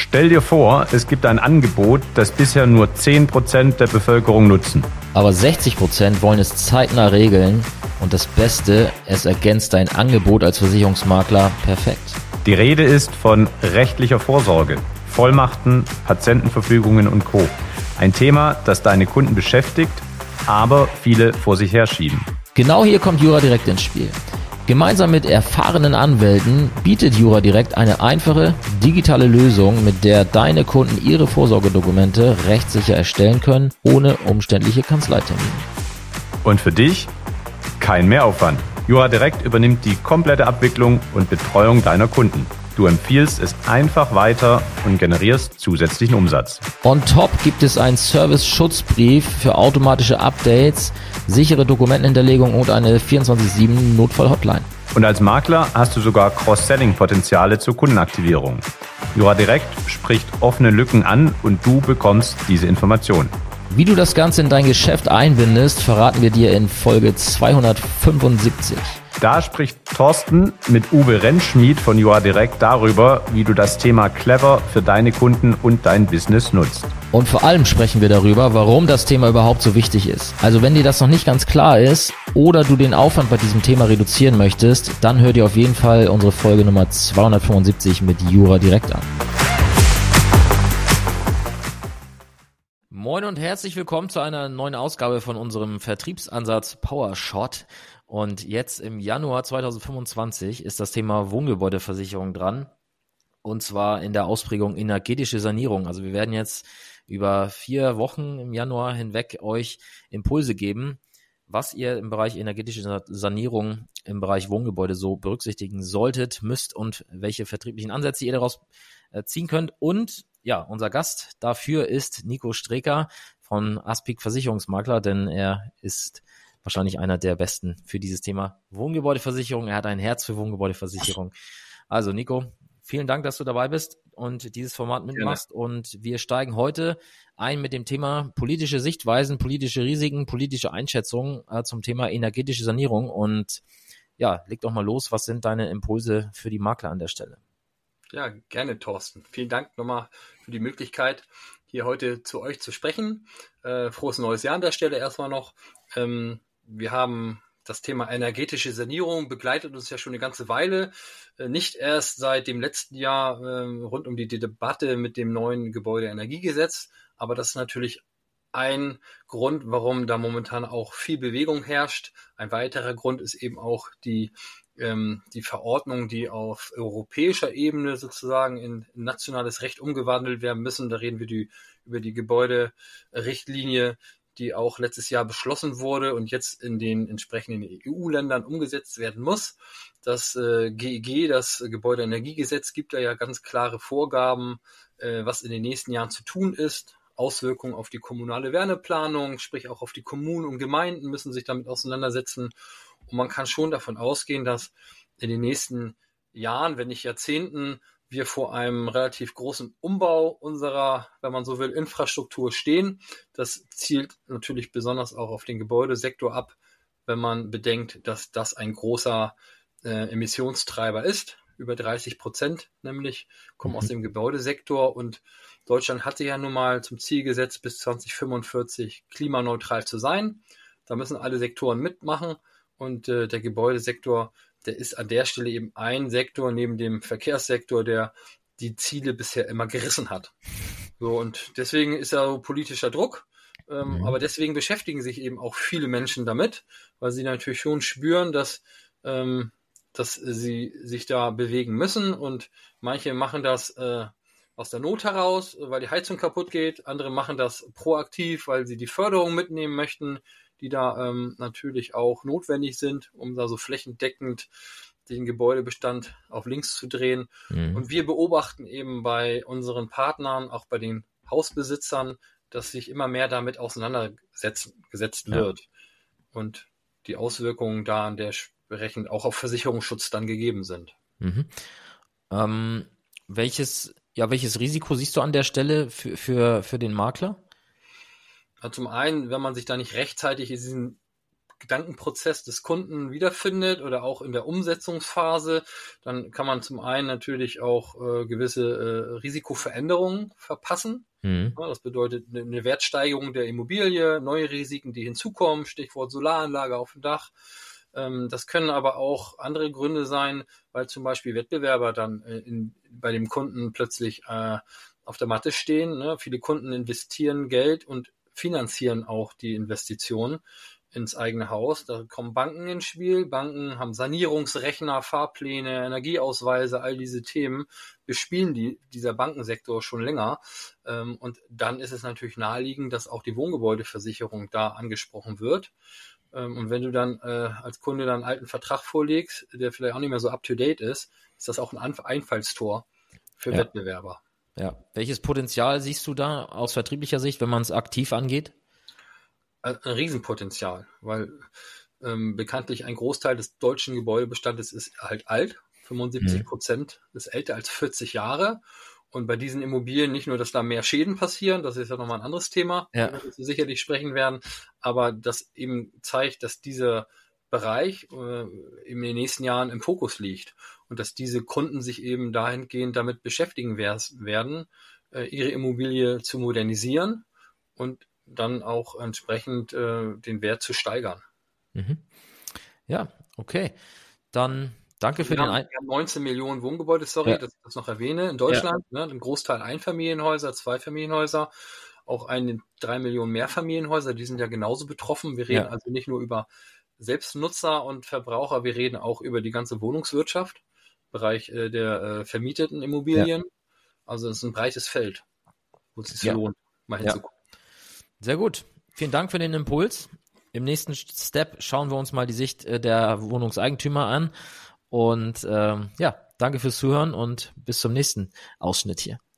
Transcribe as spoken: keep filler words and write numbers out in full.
Stell dir vor, es gibt ein Angebot, das bisher nur zehn Prozent der Bevölkerung nutzen. Aber sechzig Prozent wollen es zeitnah regeln und das Beste, es ergänzt dein Angebot als Versicherungsmakler perfekt. Die Rede ist von rechtlicher Vorsorge, Vollmachten, Patientenverfügungen und Co. Ein Thema, das deine Kunden beschäftigt, aber viele vor sich herschieben. Genau hier kommt JuraDirekt ins Spiel. Gemeinsam mit erfahrenen Anwälten bietet JuraDirekt eine einfache, digitale Lösung, mit der deine Kunden ihre Vorsorgedokumente rechtssicher erstellen können, ohne umständliche Kanzleitermine. Und für dich kein Mehraufwand. JuraDirekt übernimmt die komplette Abwicklung und Betreuung deiner Kunden. Du empfiehlst es einfach weiter und generierst zusätzlichen Umsatz. On top gibt es einen Service-Schutzbrief für automatische Updates, sichere Dokumentenhinterlegung und eine vierundzwanzig sieben Notfall-Hotline. Und als Makler hast du sogar Cross-Selling-Potenziale zur Kundenaktivierung. JuraDirekt spricht offene Lücken an und du bekommst diese Informationen. Wie du das Ganze in dein Geschäft einbindest, verraten wir dir in Folge zweihundertfünfundsiebzig. Da spricht Thorsten mit Uwe Rentschmied von JuraDirekt darüber, wie du das Thema clever für deine Kunden und dein Business nutzt. Und vor allem sprechen wir darüber, warum das Thema überhaupt so wichtig ist. Also wenn dir das noch nicht ganz klar ist oder du den Aufwand bei diesem Thema reduzieren möchtest, dann hör dir auf jeden Fall unsere Folge Nummer zweihundertfünfundsiebzig mit JuraDirekt an. Moin und herzlich willkommen zu einer neuen Ausgabe von unserem Vertriebsansatz PowerShot. Und jetzt im Januar zweitausendfünfundzwanzig ist das Thema Wohngebäudeversicherung dran. Und zwar in der Ausprägung energetische Sanierung. Also wir werden jetzt über vier Wochen im Januar hinweg euch Impulse geben, was ihr im Bereich energetische Sanierung im Bereich Wohngebäude so berücksichtigen solltet, müsst und welche vertrieblichen Ansätze ihr daraus ziehen könnt. Und ja, unser Gast dafür ist Nico Streker von Aspik Versicherungsmakler, denn er ist wahrscheinlich einer der Besten für dieses Thema Wohngebäudeversicherung. Er hat ein Herz für Wohngebäudeversicherung. Also Nico, vielen Dank, dass du dabei bist und dieses Format mitmachst. Gerne. Und wir steigen heute ein mit dem Thema politische Sichtweisen, politische Risiken, politische Einschätzungen äh, zum Thema energetische Sanierung. Und ja, leg doch mal los. Was sind deine Impulse für die Makler an der Stelle? Ja, gerne, Thorsten. Vielen Dank nochmal für die Möglichkeit, hier heute zu euch zu sprechen. Äh, frohes neues Jahr an der Stelle erstmal noch. Ähm, wir haben das Thema energetische Sanierung begleitet uns ja schon eine ganze Weile. Äh, nicht erst seit dem letzten Jahr äh, rund um die Debatte mit dem neuen Gebäudeenergiegesetz, aber das ist natürlich ein Grund, warum da momentan auch viel Bewegung herrscht. Ein weiterer Grund ist eben auch die die Verordnungen, die auf europäischer Ebene sozusagen in nationales Recht umgewandelt werden müssen. Da reden wir die, über die Gebäuderichtlinie, die auch letztes Jahr beschlossen wurde und jetzt in den entsprechenden E U-Ländern umgesetzt werden muss. Das äh, G E G, das Gebäudeenergiegesetz, gibt da ja ganz klare Vorgaben, äh, was in den nächsten Jahren zu tun ist. Auswirkungen auf die kommunale Wärmeplanung, sprich auch auf die Kommunen und Gemeinden müssen sich damit auseinandersetzen. Und man kann schon davon ausgehen, dass in den nächsten Jahren, wenn nicht Jahrzehnten, wir vor einem relativ großen Umbau unserer, wenn man so will, Infrastruktur stehen. Das zielt natürlich besonders auch auf den Gebäudesektor ab, wenn man bedenkt, dass das ein großer äh, Emissionstreiber ist. Über dreißig Prozent nämlich kommen mhm. aus dem Gebäudesektor. Und Deutschland hatte ja nun mal zum Ziel gesetzt, bis zweitausendfünfundvierzig klimaneutral zu sein. Da müssen alle Sektoren mitmachen. Und äh, der Gebäudesektor, der ist an der Stelle eben ein Sektor neben dem Verkehrssektor, der die Ziele bisher immer gerissen hat. So, und deswegen ist ja so politischer Druck. Ähm, mhm. Aber deswegen beschäftigen sich eben auch viele Menschen damit, weil sie natürlich schon spüren, dass, ähm, dass sie sich da bewegen müssen. Und manche machen das äh, aus der Not heraus, weil die Heizung kaputt geht. Andere machen das proaktiv, weil sie die Förderung mitnehmen möchten, die da ähm, natürlich auch notwendig sind, um da so flächendeckend den Gebäudebestand auf links zu drehen. Mhm. Und wir beobachten eben bei unseren Partnern, auch bei den Hausbesitzern, dass sich immer mehr damit auseinandergesetzt wird. Ja. Und die Auswirkungen da an der entsprechend auch auf Versicherungsschutz dann gegeben sind. Mhm. Ähm, welches, ja, welches Risiko siehst du an der Stelle für, für, für den Makler? Zum einen, wenn man sich da nicht rechtzeitig in diesen Gedankenprozess des Kunden wiederfindet oder auch in der Umsetzungsphase, dann kann man zum einen natürlich auch äh, gewisse äh, Risikoveränderungen verpassen. Mhm. Ja, das bedeutet eine Wertsteigerung der Immobilie, neue Risiken, die hinzukommen, Stichwort Solaranlage auf dem Dach. Ähm, das können aber auch andere Gründe sein, weil zum Beispiel Wettbewerber dann äh, in, bei dem Kunden plötzlich äh, auf der Matte stehen. Ne? Viele Kunden investieren Geld und finanzieren auch die Investitionen ins eigene Haus. Da kommen Banken ins Spiel. Banken haben Sanierungsrechner, Fahrpläne, Energieausweise, all diese Themen bespielen die, dieser Bankensektor schon länger. Ähm, und dann ist es natürlich naheliegend, dass auch die Wohngebäudeversicherung da angesprochen wird. Ähm, und wenn du dann äh, als Kunde dann einen alten Vertrag vorlegst, der vielleicht auch nicht mehr so up-to-date ist, ist das auch ein Einfallstor für Ja. Wettbewerber. Ja. Welches Potenzial siehst du da aus vertrieblicher Sicht, wenn man es aktiv angeht? Ein Riesenpotenzial, weil ähm, bekanntlich ein Großteil des deutschen Gebäudebestandes ist halt alt. fünfundsiebzig Prozent mhm. ist älter als vierzig Jahre. Und bei diesen Immobilien nicht nur, dass da mehr Schäden passieren, das ist ja nochmal ein anderes Thema, ja. über das wir sicherlich sprechen werden, aber das eben zeigt, dass dieser Bereich äh, in den nächsten Jahren im Fokus liegt und dass diese Kunden sich eben dahingehend damit beschäftigen werden, äh, ihre Immobilie zu modernisieren und dann auch entsprechend äh, den Wert zu steigern. Mhm. Ja, okay. Dann danke für wir den haben, Ein- wir haben neunzehn Millionen Wohngebäude, sorry, ja. dass ich das noch erwähne, in Deutschland. Ja. Ne, ein Großteil Einfamilienhäuser, Zweifamilienhäuser, auch ein, drei Millionen Mehrfamilienhäuser, die sind ja genauso betroffen. Wir reden Ja. also nicht nur über Selbstnutzer und Verbraucher, wir reden auch über die ganze Wohnungswirtschaft, Bereich äh, der äh, vermieteten Immobilien. Ja. Also es ist ein breites Feld, wo es sich ja. lohnt, mal hinzugucken. Ja. Sehr gut. Vielen Dank für den Impuls. Im nächsten Step schauen wir uns mal die Sicht der Wohnungseigentümer an. Und ähm, ja, danke fürs Zuhören und bis zum nächsten Ausschnitt hier.